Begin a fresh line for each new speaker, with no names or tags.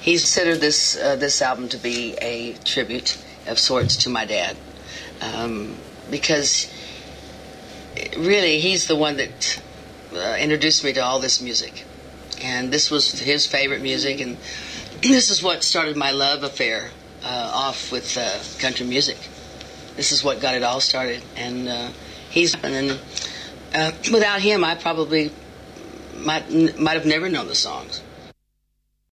He's considered this album to be a tribute of sorts to my dad, because really he's the one that introduced me to all this music, and this was his favorite music, and this is what started my love affair off with country music. This is what got it all started, and without him, I probably might have never known the songs.